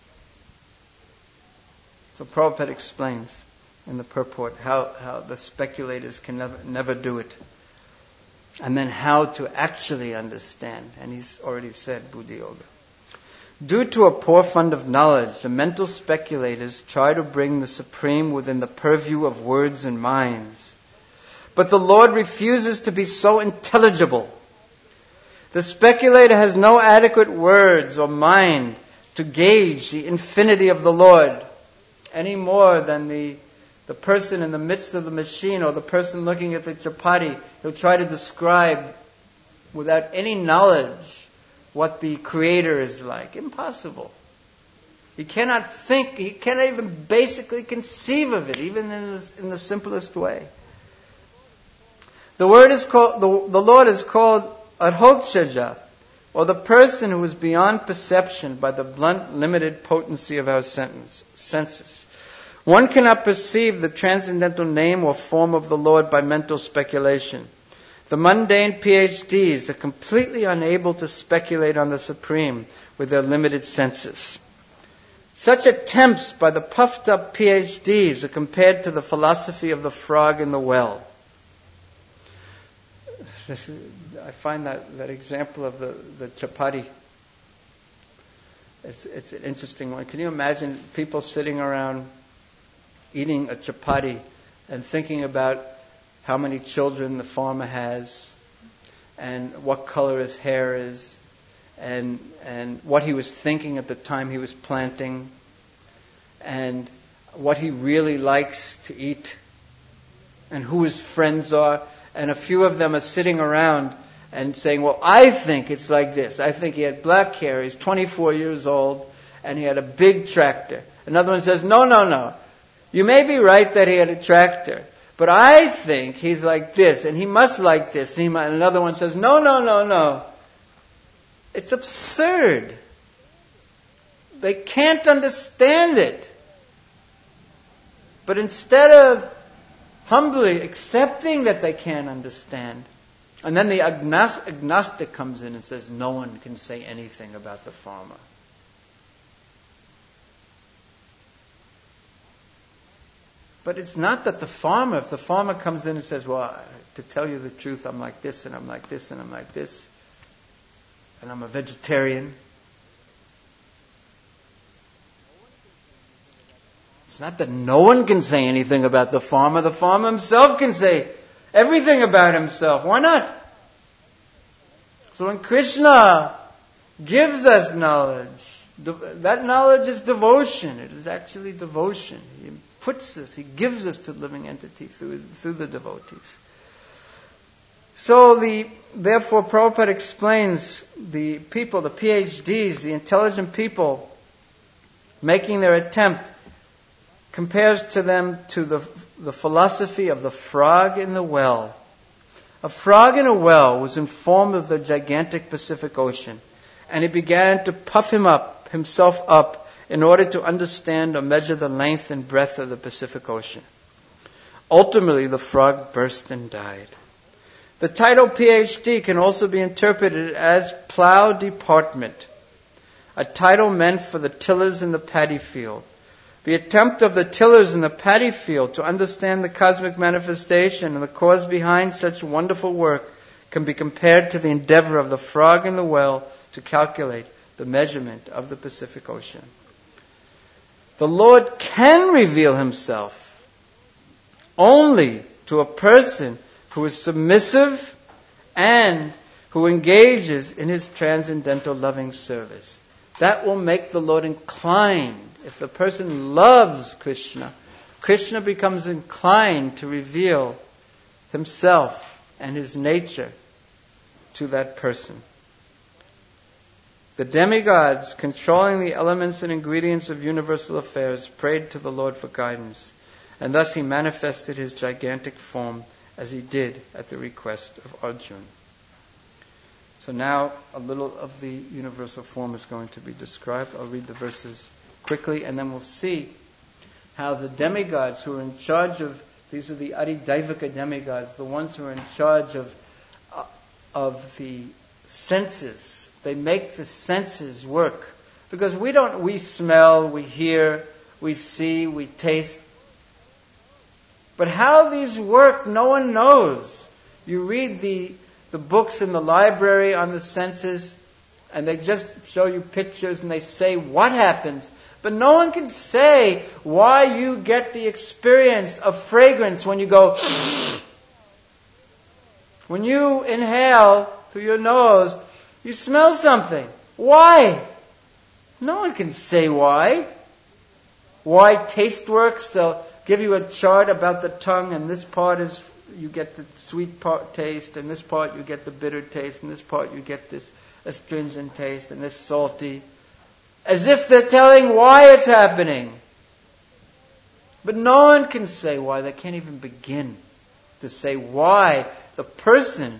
S1: So Prabhupada explains in the purport how the speculators can never do it. And then how to actually understand. And he's already said buddhi yoga. Due to a poor fund of knowledge, the mental speculators try to bring the Supreme within the purview of words and minds. But the Lord refuses to be so intelligible. The speculator has no adequate words or mind to gauge the infinity of the Lord, any more than the person in the midst of the machine or the person looking at the chapati. He'll try to describe without any knowledge what the Creator is like. Impossible. He cannot think, he cannot even basically conceive of it, even in the simplest way. The Lord is called Adhokshaja, or the person who is beyond perception by the blunt, limited potency of our senses. One cannot perceive the transcendental name or form of the Lord by mental speculation. The mundane PhDs are completely unable to speculate on the Supreme with their limited senses. Such attempts by the puffed up PhDs are compared to the philosophy of the frog in the well. I find that example of the chapati. It's an interesting one. Can you imagine people sitting around eating a chapati and thinking about how many children the farmer has and what color his hair is and what he was thinking at the time he was planting and what he really likes to eat and who his friends are, and a few of them are sitting around and saying, well, I think it's like this. I think he had black hair, he's 24 years old, and he had a big tractor. Another one says, no. You may be right that he had a tractor, but I think he's like this, and he must like this. And another one says, no. It's absurd. They can't understand it. But instead of humbly accepting that they can't understand, and then the agnostic comes in and says, no one can say anything about the farmer. But it's not that if the farmer comes in and says, well, to tell you the truth, I'm like this, and I'm like this, and I'm like this, and I'm a vegetarian. It's not that no one can say anything about the farmer. The farmer himself can say everything about himself. Why not? So when Krishna gives us knowledge, that knowledge is devotion. It is actually devotion. He puts us, he gives us to the living entity through the devotees. So therefore Prabhupada explains the people, the PhDs, the intelligent people making their attempt, compares to them to the philosophy of the frog in the well. A frog in a well was informed of the gigantic Pacific Ocean, and he began to puff himself up in order to understand or measure the length and breadth of the Pacific Ocean. Ultimately, the frog burst and died. The title PhD can also be interpreted as plow department, a title meant for the tillers in the paddy field. The attempt of the tillers in the paddy field to understand the cosmic manifestation and the cause behind such wonderful work can be compared to the endeavor of the frog in the well to calculate the measurement of the Pacific Ocean. The Lord can reveal himself only to a person who is submissive and who engages in his transcendental loving service. That will make the Lord inclined. If the person loves Krishna, Krishna becomes inclined to reveal himself and his nature to that person. The demigods, controlling the elements and ingredients of universal affairs, prayed to the Lord for guidance, and thus he manifested his gigantic form as he did at the request of Arjuna. So now a little of the universal form is going to be described. I'll read the verses quickly, and then we'll see how the demigods who are in charge of, these are the Adidaivika demigods, the ones who are in charge of the senses. They make the senses work. Because we smell, we hear, we see, we taste. But how these work, no one knows. You read the books in the library on the senses, and they just show you pictures and they say what happens. But no one can say why you get the experience of fragrance when you go. When you inhale through your nose, you smell something. Why? No one can say why. Why taste works, they'll give you a chart about the tongue, and this part is, you get the sweet part taste, and this part you get the bitter taste, and this part you get this astringent taste, and this salty. As if they're telling why it's happening. But no one can say why. They can't even begin to say why the person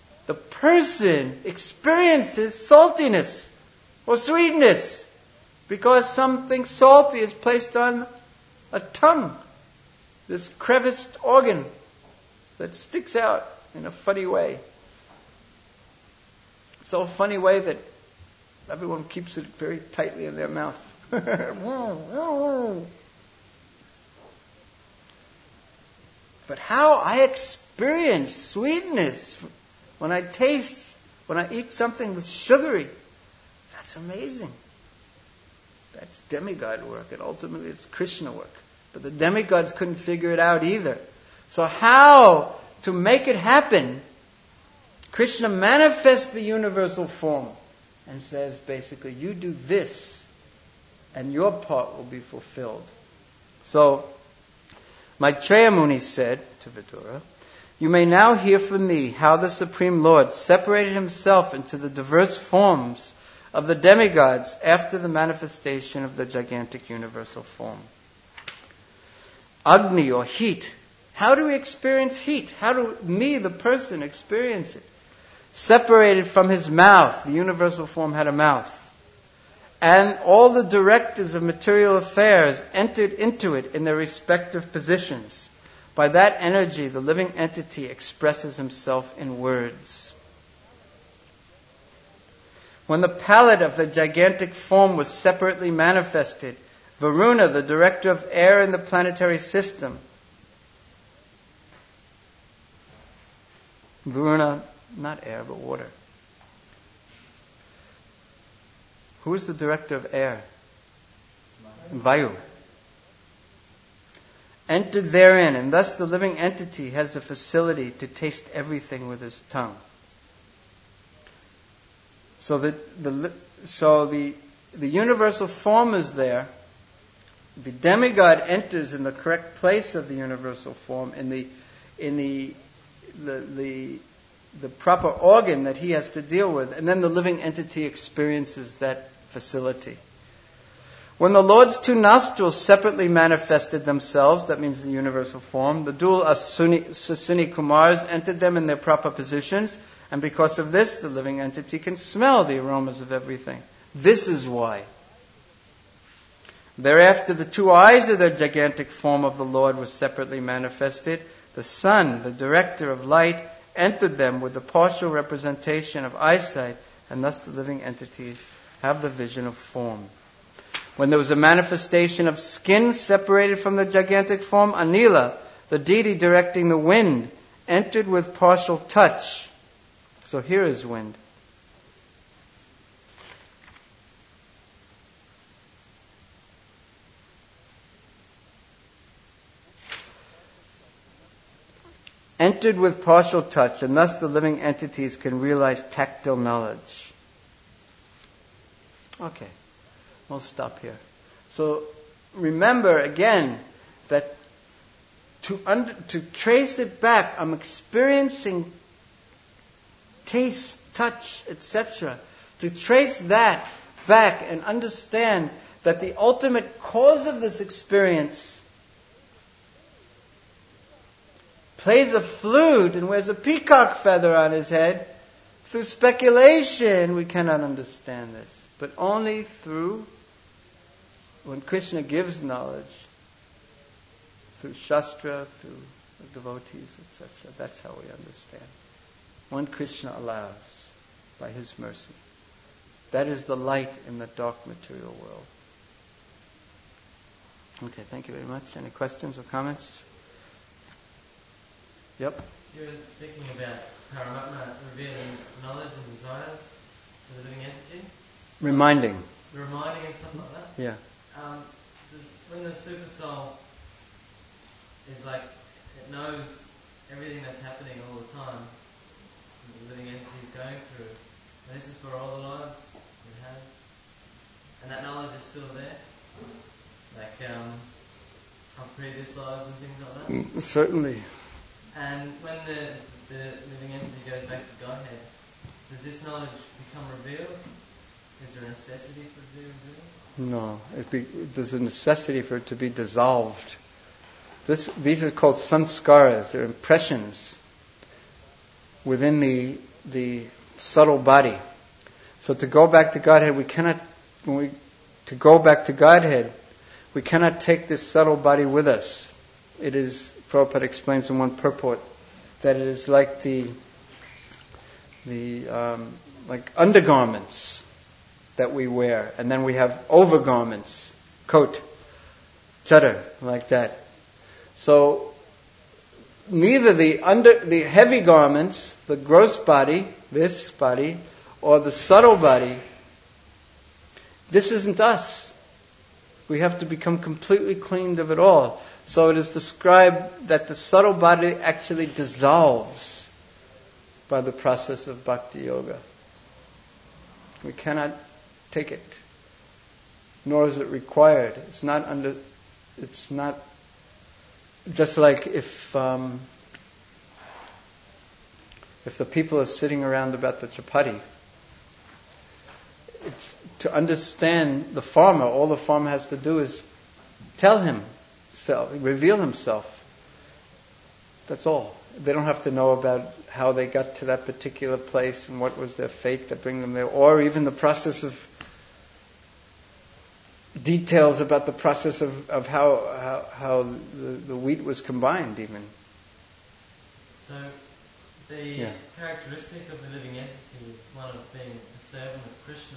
S1: experiences saltiness or sweetness because something salty is placed on a tongue, this creviced organ that sticks out in a funny way. So funny way that everyone keeps it very tightly in their mouth. But how I experience sweetness when I eat something that's sugary, that's amazing. That's demigod work, and ultimately it's Krishna work. But the demigods couldn't figure it out either. So how to make it happen? Krishna manifests the universal form and says basically, you do this and your part will be fulfilled. So, Maitreya Muni said to Vidura, you may now hear from me how the Supreme Lord separated himself into the diverse forms of the demigods after the manifestation of the gigantic universal form. Agni, or heat. How do we experience heat? How do me, the person, experience it? Separated from his mouth. The universal form had a mouth. And all the directors of material affairs entered into it in their respective positions. By that energy, the living entity expresses himself in words. When the palette of the gigantic form was separately manifested, Varuna, the director of air in the planetary system, Varuna, not air, but water. Who is the director of air? Vayu. Entered therein, and thus the living entity has the facility to taste everything with his tongue. So the universal form is there. The demigod enters in the correct place of the universal form, in the proper organ that he has to deal with, and then the living entity experiences that facility. When the Lord's two nostrils separately manifested themselves, that means the universal form, the dual Asuni Kumars entered them in their proper positions, and because of this, the living entity can smell the aromas of everything. This is why. Thereafter, the two eyes of the gigantic form of the Lord were separately manifested. The sun, the director of light, entered them with the partial representation of eyesight, and thus the living entities have the vision of form. When there was a manifestation of skin separated from the gigantic form, Anila, the deity directing the wind, entered with partial touch. So here is wind. Entered with partial touch, and thus the living entities can realize tactile knowledge. Okay, we'll stop here. So remember again that to trace it back, I'm experiencing taste, touch, etc. To trace that back and understand that the ultimate cause of this experience plays a flute and wears a peacock feather on his head. Through speculation, we cannot understand this. But only through, when Krishna gives knowledge, through Shastra, through the devotees, etc. That's how we understand. When Krishna allows, by His mercy. That is the light in the dark material world. Okay, thank you very much. Any questions or comments? Yep.
S2: You were speaking about Paramatma revealing knowledge and desires to the living entity.
S1: Reminding
S2: And stuff like that.
S1: Yeah.
S2: When the super soul is like, it knows everything that's happening all the time, the living entity is going through, and this is for all the lives it has, and that knowledge is still there, like of previous lives and things like that.
S1: Certainly.
S2: And when the living entity goes back to Godhead, does this knowledge become revealed? Is there a necessity for it to be revealed?
S1: No. There's a necessity for it to be dissolved. These are called sanskaras. They're impressions within the subtle body. So to go back to Godhead, we cannot take this subtle body with us. It is, Prabhupada explains in one purport, that it is like like undergarments. that we wear. And then we have overgarments, coat, chadar, like that. So neither the heavy garments, the gross body, this body, or the subtle body, this isn't us. We have to become completely cleaned of it all. So it is described that the subtle body actually dissolves by the process of bhakti yoga. We cannot take it, nor is it required. It's not just like if the people are sitting around about the chapati. It's to understand the farmer. All the farmer has to do is tell himself, reveal himself. That's all. They don't have to know about how they got to that particular place and what was their fate that bring them there, or even the process of details about the process of how the wheat was combined, even.
S2: So the characteristic of the living entity is one of being a servant of Krishna.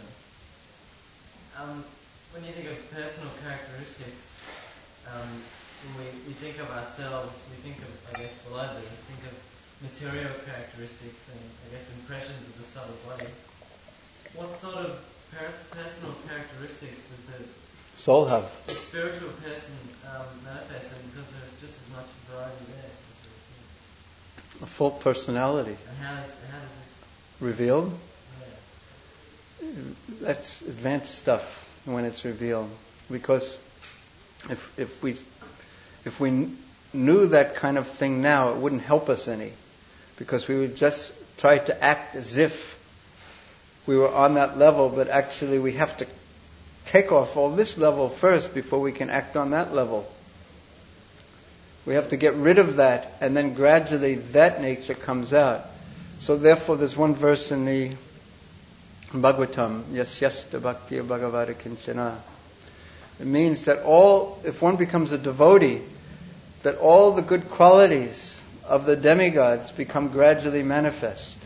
S2: When you think of personal characteristics, when we think of ourselves, we think of, I guess, well, I do, we think of material characteristics and, I guess, impressions of the subtle body. What sort of personal characteristics does the
S1: soul have?
S2: The spiritual person manifest, because there's just as much variety there.
S1: A full personality.
S2: And how does this
S1: revealed?
S2: Yeah.
S1: That's advanced stuff when it's revealed, because if we knew that kind of thing now, it wouldn't help us any, because we would just try to act as if we were on that level, but actually we have to take off all this level first before we can act on that level. We have to get rid of that, and then gradually that nature comes out. So therefore there's one verse in the Bhagavatam, Yasyasta Bhaktiya Bhagavata Kinchana. It means that if one becomes a devotee, that all the good qualities of the demigods become gradually manifest.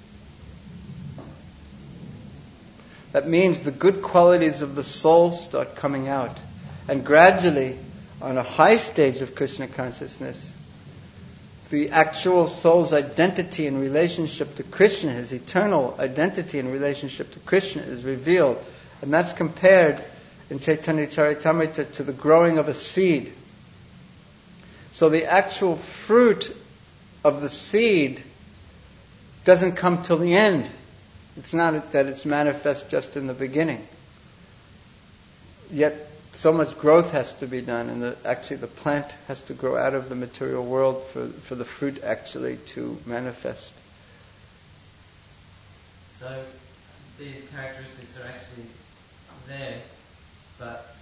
S1: That means the good qualities of the soul start coming out. And gradually, on a high stage of Krishna consciousness, the actual soul's identity in relationship to Krishna, his eternal identity in relationship to Krishna, is revealed. And that's compared in Chaitanya Charitamrita to the growing of a seed. So the actual fruit of the seed doesn't come till the end. It's not that it's manifest just in the beginning. Yet so much growth has to be done, and actually the plant has to grow out of the material world for the fruit actually to manifest.
S2: So these characteristics are actually there, but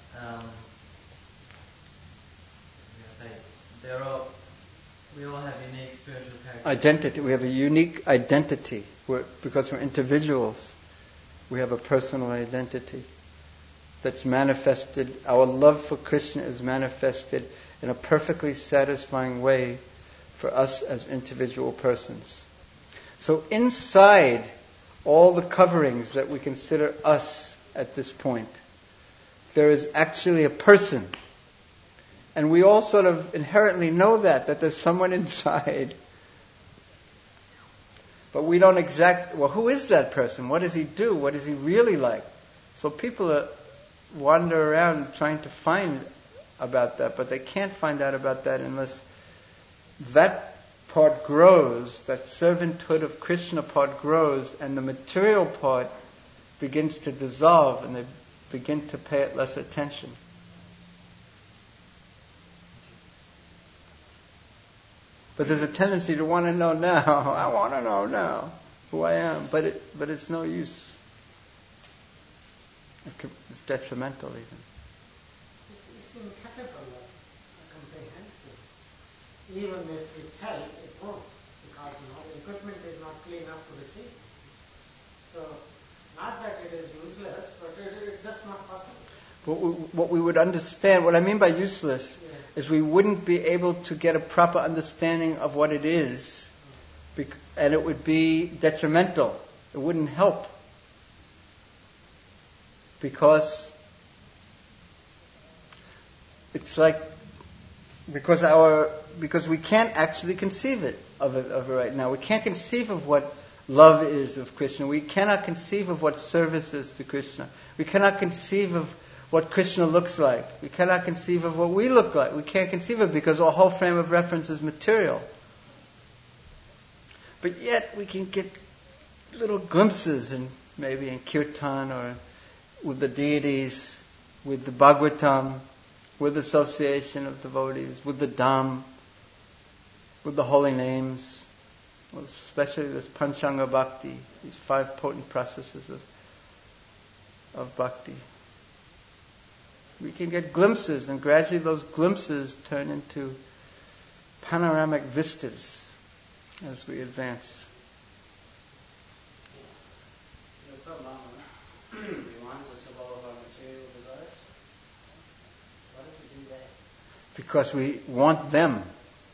S2: we all have unique spiritual characteristics.
S1: Identity. We have a unique identity. Because we're individuals, we have a personal identity that's manifested. Our love for Krishna is manifested in a perfectly satisfying way for us as individual persons. So inside all the coverings that we consider us at this point, there is actually a person. And we all sort of inherently know that there's someone inside. But we don't who is that person? What does he do? What is he really like? So people wander around trying to find about that, but they can't find out about that unless that part grows, that servanthood of Krishna part grows, and the material part begins to dissolve, and they begin to pay it less attention. But there's a tendency to want to know now. I want to know now who I am. But it's no use. It's detrimental even.
S3: It's incapable of comprehension. Even if you tell, it won't. Because the equipment is not clean enough to receive. So, not that it is useless, but it's just not possible.
S1: What we would understand, what I mean by useless, is we wouldn't be able to get a proper understanding of what it is, and it would be detrimental. It wouldn't help. Because it's like, because we can't actually conceive of it right now. We can't conceive of what love is of Krishna. We cannot conceive of what service is to Krishna. We cannot conceive of what Krishna looks like. We cannot conceive of what we look like. We can't conceive of it because our whole frame of reference is material. But yet we can get little glimpses, maybe in kirtan or with the deities, with the Bhagavatam, with association of devotees, with the Dham, with the holy names, especially this Panchanga Bhakti, these 5 potent processes of bhakti. We can get glimpses, and gradually those glimpses turn into panoramic vistas as we advance.
S3: Reminds us of all of our material desires. Why does it do that?
S1: Because we want them.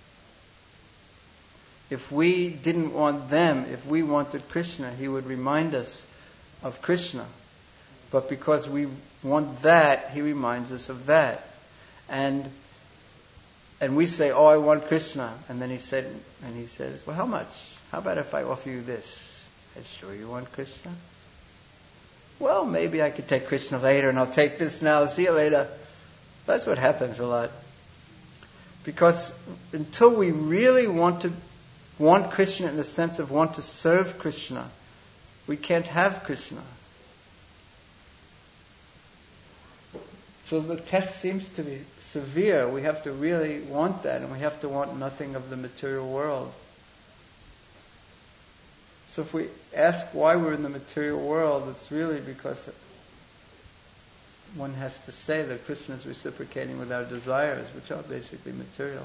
S1: If we didn't want them, if we wanted Krishna, He would remind us of Krishna. But because we want that, He reminds us of that. And we say, "Oh, I want Krishna," and then He says, "Well, how much? How about if I offer you this?" "Are you sure you want Krishna?" "Well, maybe I could take Krishna later, and I'll take this now. See you later." That's what happens a lot. Because until we really want Krishna in the sense of want to serve Krishna, we can't have Krishna. So the test seems to be severe. We have to really want that, and we have to want nothing of the material world. So if we ask why we're in the material world, it's really because one has to say that Krishna is reciprocating with our desires, which are basically material.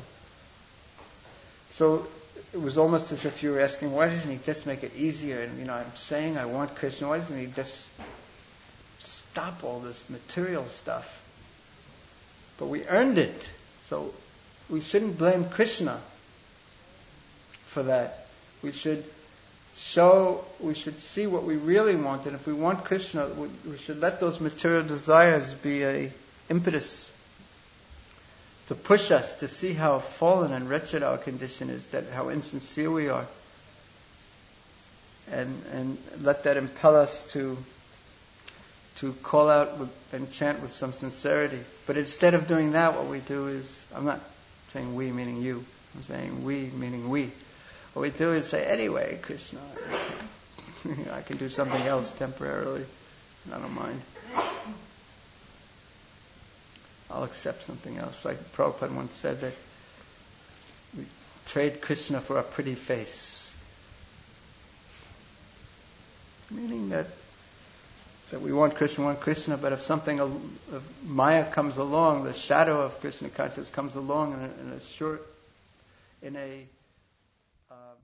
S1: So it was almost as if you were asking, why doesn't He just make it easier? And I'm saying I want Krishna. Why doesn't He just stop all this material stuff? But we earned it. So we shouldn't blame Krishna for that. We should see what we really want. And if we want Krishna, we should let those material desires be an impetus to push us to see how fallen and wretched our condition is, how insincere we are. And let that impel us to call out and chant with some sincerity. But instead of doing that, what we do is, I'm not saying we meaning you, I'm saying we meaning we. What we do is say, anyway, Krishna, I can do something else temporarily. I don't mind. I'll accept something else. Like Prabhupada once said that we trade Krishna for a pretty face. Meaning that we want Krishna, but if something of Maya comes along, the shadow of Krishna consciousness comes along in a